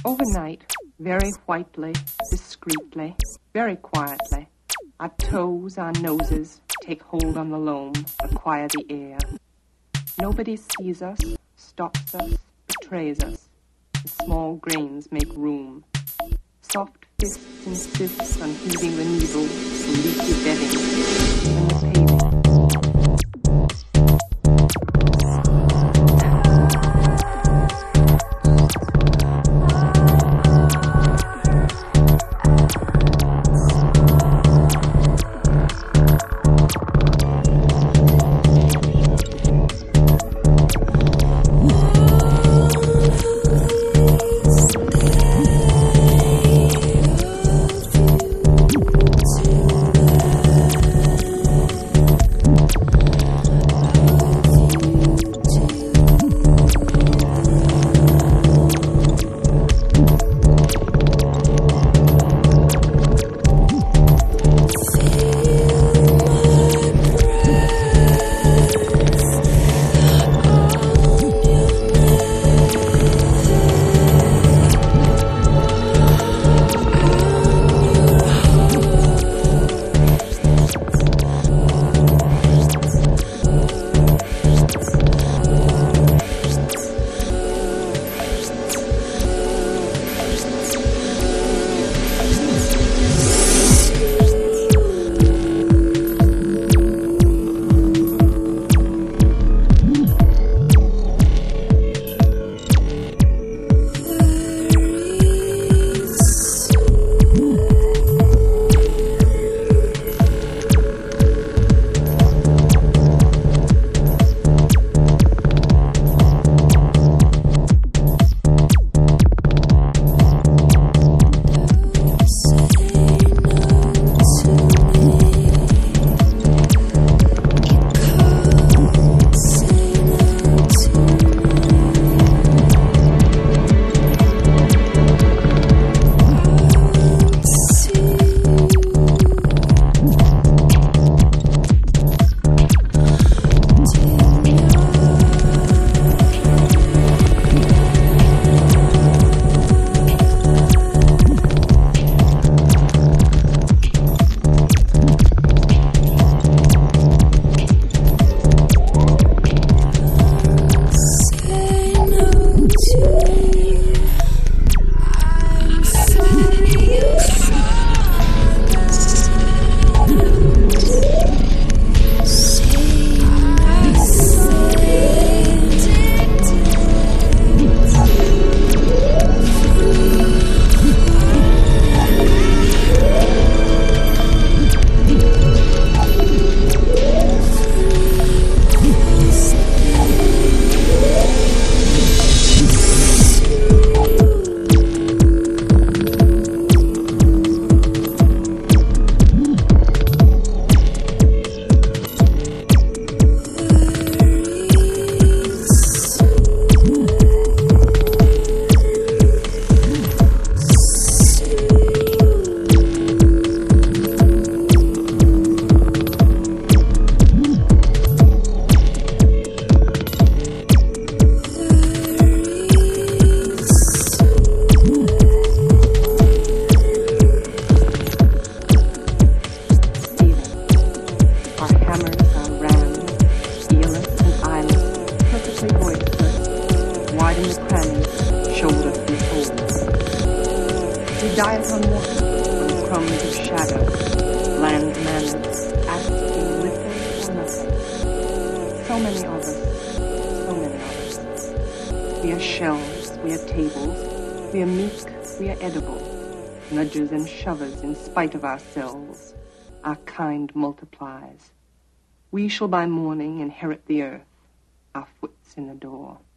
Overnight, very whitely, discreetly, very quietly, our toes, our noses take hold on the loam, acquire the air. Nobody sees us, stops us, betrays us. The small grains make room. Soft fists insist on heaving the needle to leaky bedding, even the paving. diet on water, on crumbs of shadow, land mannered, asking little or nothing. So many of us, so many of us. We are shelves, we are tables, we are meek, we are edible, nudgers and shovers in spite of ourselves. Our kind multiplies. We shall by morning inherit the earth, our foot's in the door.